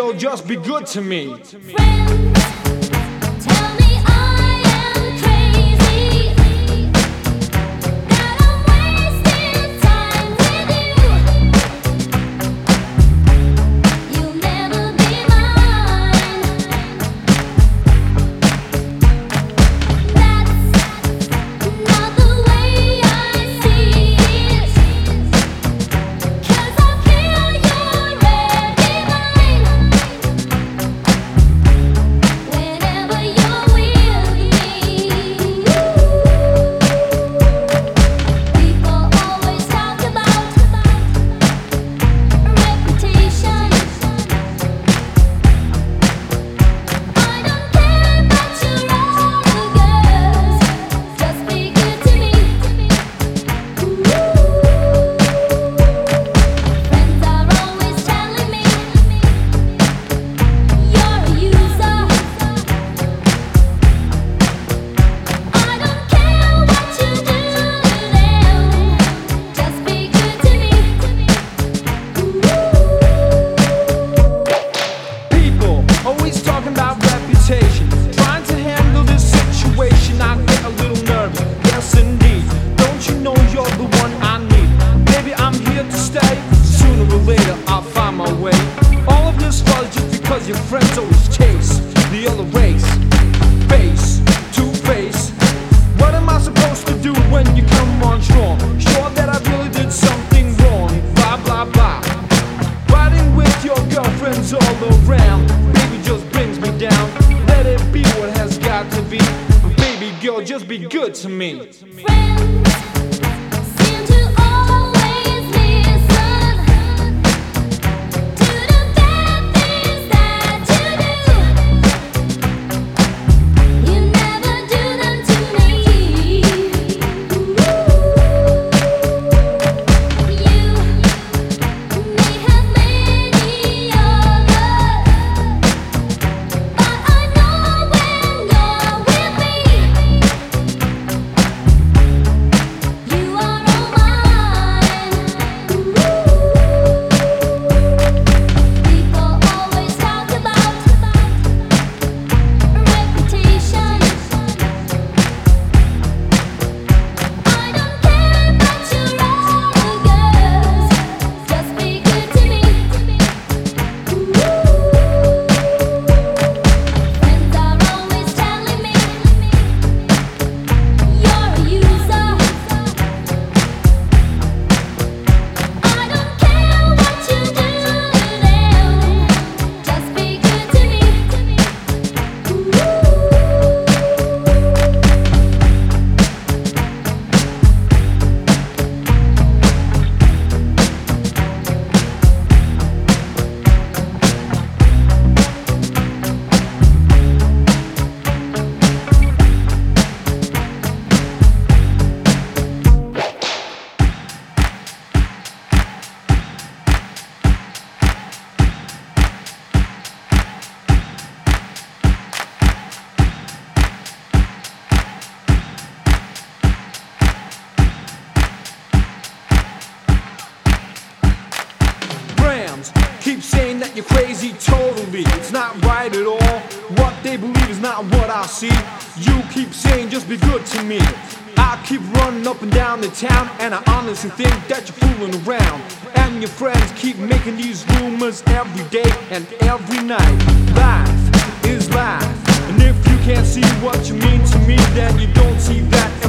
girl, just be good to me. Friends tell me I am crazy, that I'm wasting time with you. You'll never be mine. That's not the way I see it. 'Cause I feel you're already mine. Whenever you're with me, people always talk about reputation. I don't care about your other girls, just be good to me. Friends are always telling me you're a user. I don't care what you do to them, just be good to me. People always talking about reputation, trying to handle this situation. I get a little nervous, yes indeed. Don't you know you're the one I need? Baby, I'm here to stay. Sooner or later, I'll find my way. All of this was just because your friends always chase the other race. Face to face. What am I supposed to do when you come on strong? Sure that I really did something wrong. Blah blah blah. Riding with your girlfriends all around, baby, just brings me down. Let it be what has got to be. But baby girl, just be good to me. Friends seem to always listen to the bad things that you do. You never do them to me. You may have many others, but I know when you're with me, you are all mine. People always talk about reputation. I don't care about your other girls, just be good to me. Friends are always telling me you're a user. I don't care what you do to them, just be good to me. Grams keep saying that you're crazy totally. It's not right at all. What they believe is not what I see. You keep saying just be good to me. I keep running up and down the town, and I honestly think that you're fooling around. And your friends keep making these rumors every day and every night. Life is life, and if you can't see what you mean to me, then you don't see that